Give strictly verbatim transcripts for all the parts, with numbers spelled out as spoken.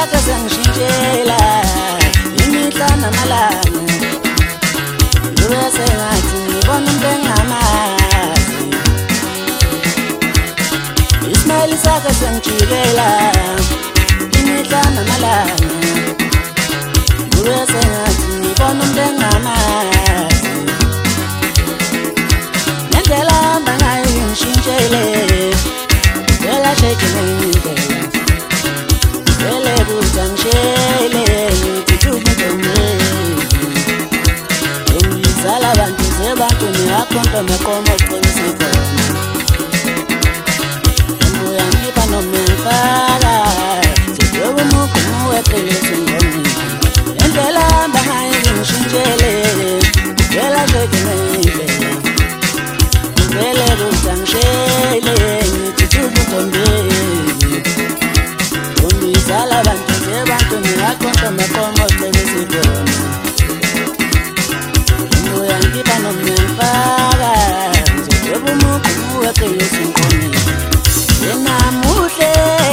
sakhe sengishintshela imihla namalanga kube sengathi ngibona umuntu engamazi ismail sakhe sengijikela imihla namalanga kube sengathi ngibona umuntu engamazi ngendlela bangayo ngishintshele ngela shekele indlela ngele kuzangishele ngithuthukile ungizala abantu zebantu niyakhonto mekomo qiniseko embuya ngiba nomfaka siyobe mugumu weqiniso ngoni endlela bangayo ngishintshele ngela shekele indlela ngele kuzangishele ngithuthukile ungizala abantu zebantu niyakhonto mekomo qiniseko embuya ngiba nomfaka siyobe mugumu weqiniso ngoni yena muhle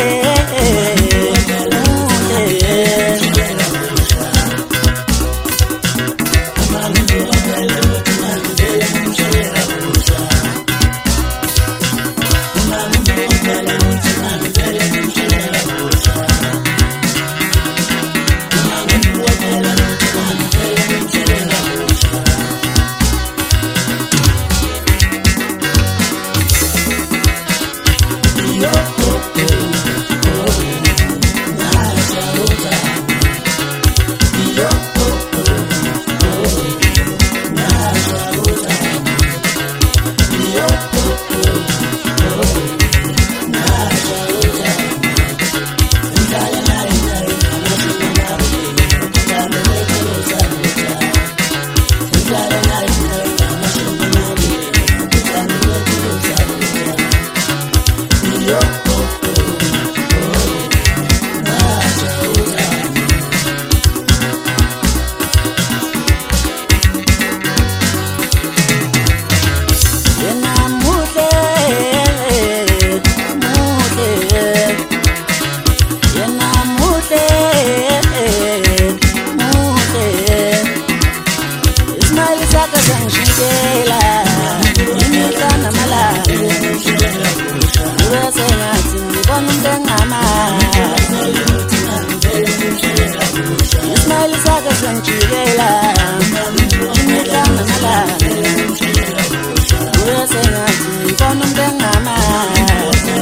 Ismail sakhe sengijikela imihla namalanga kube sengathi ngibona umuntu engamazi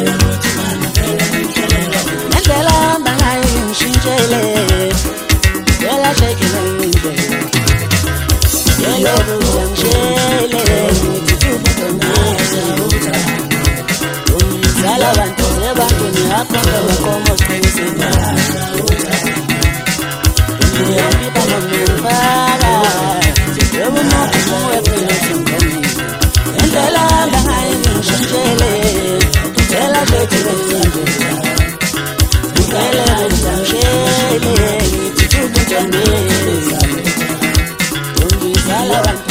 ngendlela bangayo ngishintshele ngela shekele indlela ngele kuzangishele ngithuthukile ungizala abantu zebantu niyakhonto mekomo qiniseko ngiba nomfaka siyobe mugumu weqiniso ngoni endlela bangayo ngishintshele ngela shekele indlela ngele kuzangishele ngithuthukile ungizala abantu